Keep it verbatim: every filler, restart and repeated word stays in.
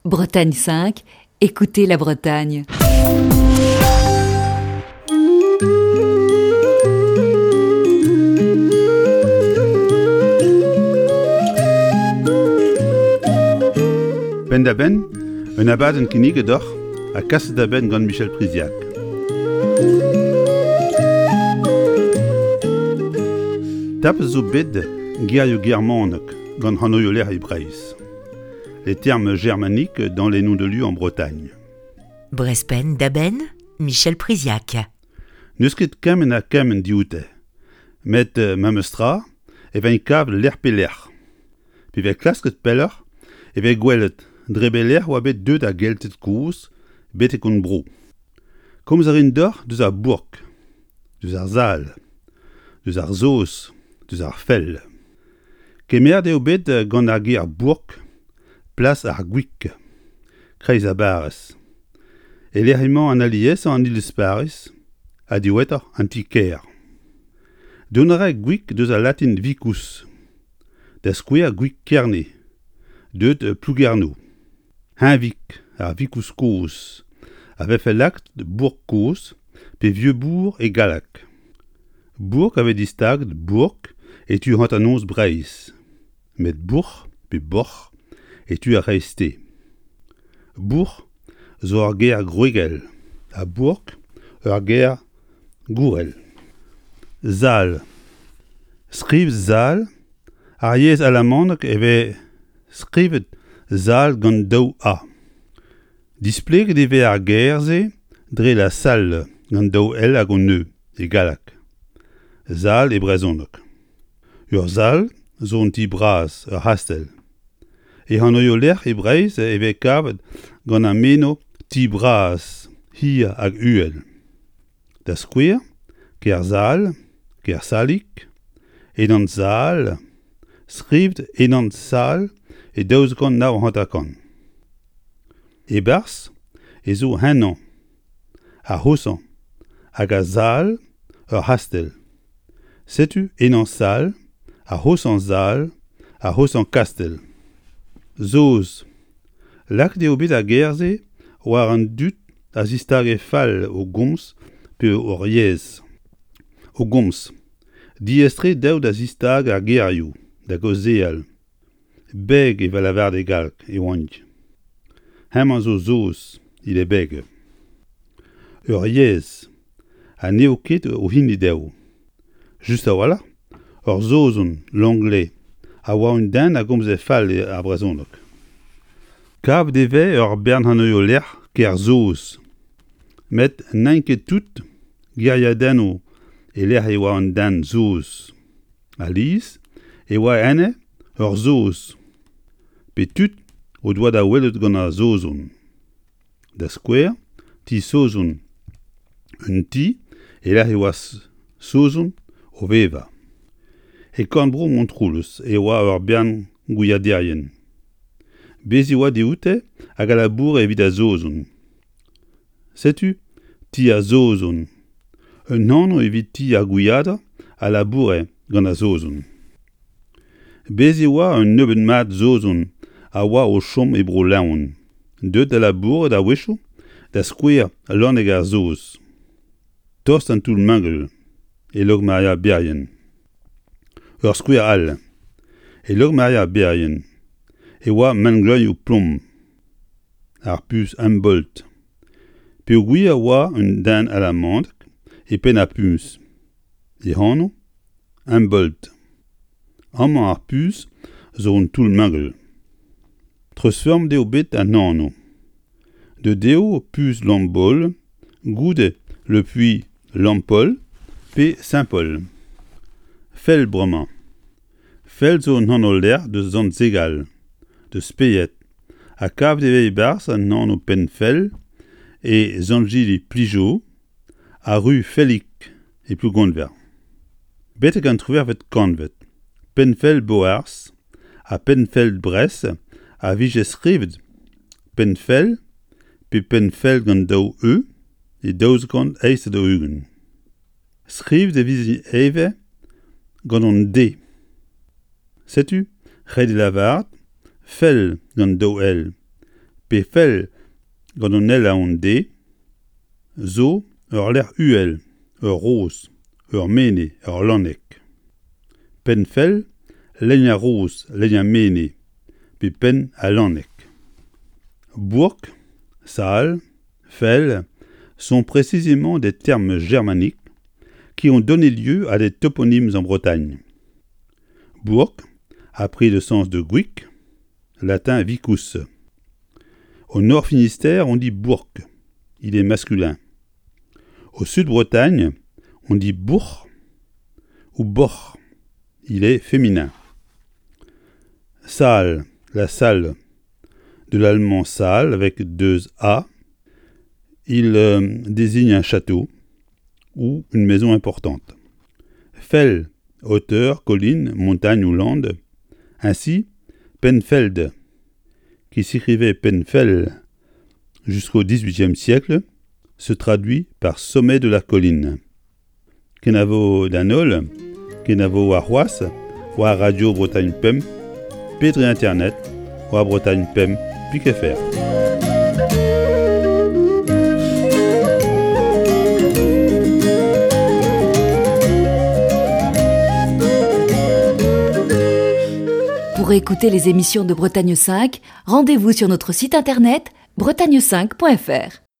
Bretagne cinq, écoutez la Bretagne. Ben da ben, un abad en kinige doch, a kasse da ben gant Michel Priziac. Tape zo bed, giaio germanek, gant hanoio l'air hébraïs. Les termes germaniques dans les noms de lieux en Bretagne. Brespen daben, Michel Priziac. Neus ket kemen a kemen dioute. Met uh, mamestra, e ven kav l'air peller. Pi ve klasket peller, e ve gwelet drebeler oa bet deud a geltet kouz, bet e kon bro. Komz a rin dor, deus ar bourk, deus ar zal, deus ar zos, deus ar fel. Kemer eo bet uh, gant ar ger bourk, plas ar gwik, kreiz a barres. E l'eriment an alies an il sparis, a diwetter an ti ker. Donare gwik deus a latin vicus, da skouer gwik kerne, deud uh, plougerno. Hinvik, ar vicus koz, ave fait l'acte de bourg koz, pe vieux bourg e galak. Bourg ave distag de bourg, et tu hant annonce breis. Met bourg, pe bourg, et tu a resté. Bourg, zo ar ger gruegel, a bourg, ar ger gourel. Zal. Skriv zal, ar yez alamandek eve skrivet zal gant daou a. Displeg deve ar gerze, dre la salle gant daou el hag o neu, e galak. Zal e brezhonok. Ur zal, zo un ti braz, ur hastel. E hanoio l'air hebreiz eve kavet gant a meno ti braz, hir hag uel. Da skouer, ker zal, ker salik, enant zal, skrivt enant sal, e daouz gant nav hantakon. E bars, e zo henan, a hosan, hag a zal, ur hastel. Setu enant sal, a hosan zal, a hosan kastel. Zoz. Lak deo bet a gerze, war an dut a zistage fall o gomz pe ur yez. O gomz. Diestre daou da zistag a gerioù, da gozeal. Beg e va la var de galk, e oank. Hem an zo zoz, il e beg. Ur yez. A neo ket o hin e daou. Just a wala, ur zozon, l'anglais, a oa un den a gomz e fall e a brezhonok. Kav deve ur bern hanoio l'air ker zoz. Met nanket tout, giria den o e l'air e oa un den zoz. A liz, e oa ene ur zoz. Pe tout o doa da welet gant a zozon. Da skouer, ti sozon. Un ti, e l'air e oa sozon o veva. E kornbro montroulus e oa ur bern gouiaderien. Bez e oa deoute hag a labour evit a zozon. Setu, ti a zozon. Un nano evit ti a gouiada a laboure gant a zozon. Bez e oa un nebenn mat zozon a oa o chom e bro laouen. Deud da labour da wechou, da skouer l'an eg ar zoz. Tost an tout mangel, e log Maria berien. Ur skouer al, e log Maria berien. E oa mangloy o plom. Ar pus Humboldt. Pe o gwir oa un den alamand e pen a pus. E hano, Humboldt. Amman ar pus zo un tout mangel. Transform deo bet a nano. De deo pus Lambol, goude le puits Lampol, pe Saint-Paul. Fel bremañ. Fel zo un hano l'air de zant zegal, de speyet, a kav deve e bars an nano pen fel, e zanjili plijo, a ru felik e plou gondver. Bet e gant trouver vet kanvet. Penfel boars, a penfel bres, a vije skrivet penfel, pe penfel gant daou e, e daouz gant eist da ugen. Skrivet e vizi eve gant an de. Setu, red e lavard, fel gant daou el, Pe fel, gant on el a on de, zo ur ler uel, ur roz, ur mene, ur lannek. Pen fel, lein a roz, lein a mene, pe pen a lannek. Bourg, salle, fel sont précisément des termes germaniques qui ont donné lieu à des toponymes en Bretagne. Bourg a pris le sens de guic, latin vicus. Au nord Finistère, on dit bourg, il est masculin. Au sud Bretagne, on dit bourg ou bor, il est féminin. Salle, la salle, de l'allemand Saal avec deux A, il euh, désigne un château ou une maison importante. Fell, hauteur, colline, montagne ou lande. Ainsi, Penfeld, qui s'écrivait Penfell jusqu'au dix-huitième siècle, se traduit par sommet de la colline. Kenavo Danol, Kenavo Arroas, ou à Radio Bretagne P E M, Pédré Internet, ou à Bretagne P E M, puis faire. Pour écouter les émissions de Bretagne cinq, rendez-vous sur notre site internet bretagne cinq point f r.